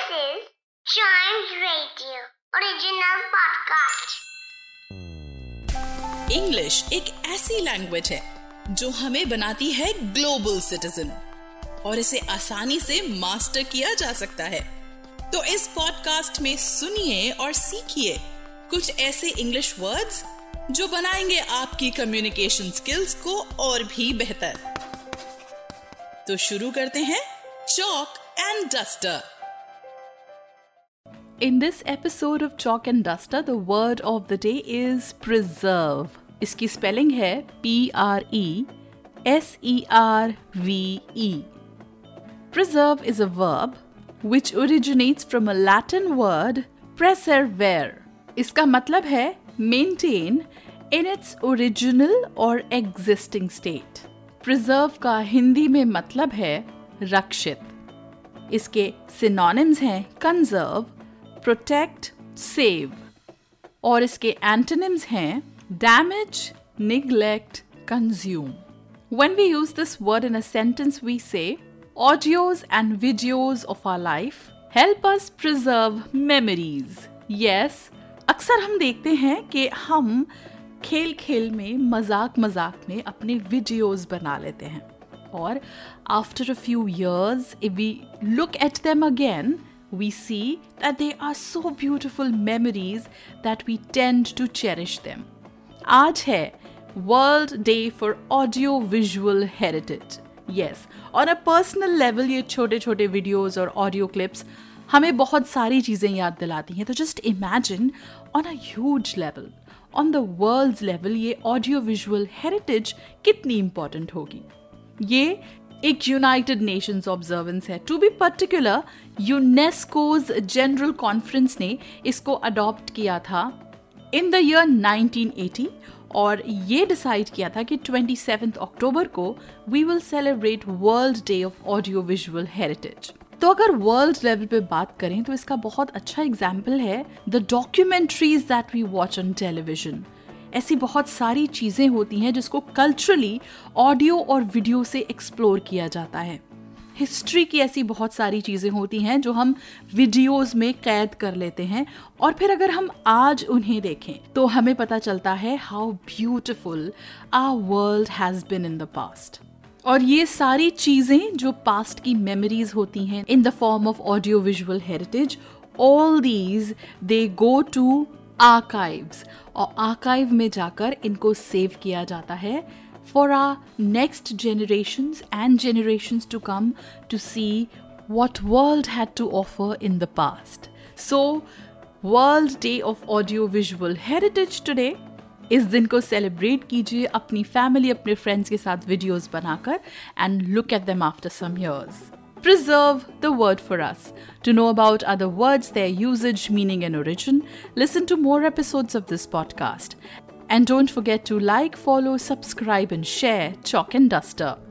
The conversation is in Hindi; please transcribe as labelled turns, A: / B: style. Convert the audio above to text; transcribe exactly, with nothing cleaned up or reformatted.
A: is Chimes Radio original podcast.
B: English एक ऐसी लैंग्वेज है जो हमें बनाती है ग्लोबल सिटीजन और इसे आसानी से मास्टर किया जा सकता है। तो इस पॉडकास्ट में सुनिए और सीखिए कुछ ऐसे इंग्लिश वर्ड्स जो बनाएंगे आपकी कम्युनिकेशन स्किल्स को और भी बेहतर। तो शुरू करते हैं chalk and duster.
C: In this episode of Chalk and Duster, the word of the day is preserve. इसकी स्पेलिंग है P R E S E R V E. Preserve is a verb which originates from a Latin word preservare. इसका मतलब है maintain in its original or existing state. Preserve का हिंदी में मतलब है रक्षित। इसके synonyms हैं conserve, protect, save और इसके antonyms हैं damage, neglect, consume. When we use this word in a sentence, we say audios and videos of our life help us preserve memories. Yes, अक्सर हम देखते हैं कि हम खेल खेल में मजाक मजाक में अपने वीडियोस बना लेते हैं और after a few years, if we look at them again, we see that they are so beautiful memories that we tend to cherish them. आज है World Day for Audio Visual Heritage. Yes, on a personal level ये छोटे छोटे वीडियोस और ऑडियो क्लिप्स हमें बहुत सारी चीज़ें याद दिलाती हैं। तो just imagine on a huge level, on the world's level ये audio visual heritage कितनी important होगी। ये एक यूनाइटेड नेशंस ऑब्जर्वेंस है। To be particular, UNESCO's general conference ने इसको अडॉप्ट किया था in the year nineteen eighty और ये डिसाइड किया था कि ट्वेंटी सेवन्थ अक्टूबर को we will celebrate world day of audio visual heritage. तो अगर वर्ल्ड लेवल पे बात करें तो इसका बहुत अच्छा एग्जाम्पल है the documentaries that we watch on television. ऐसी बहुत सारी चीज़ें होती हैं जिसको कल्चरली ऑडियो और वीडियो से एक्सप्लोर किया जाता है। हिस्ट्री की ऐसी बहुत सारी चीज़ें होती हैं जो हम वीडियोस में कैद कर लेते हैं और फिर अगर हम आज उन्हें देखें तो हमें पता चलता है how beautiful our world has been in the past. और ये सारी चीज़ें जो पास्ट की मेमोरीज होती हैं in the form of audio visual heritage, all these they go to archives और आर्काइव में जाकर इनको सेव किया जाता है for our next generations and generations to come to see what world had to offer in the past. So world day of audio visual heritage today. इस दिन को सेलिब्रेट कीजिए अपनी फैमिली, अपने फ्रेंड्स के साथ वीडियोस बनाकर and look at them after some years. Preserve the word for us. To know about other words, their usage, meaning and origin, listen to more episodes of this podcast. And don't forget to like, follow, subscribe and share Chalk and Duster.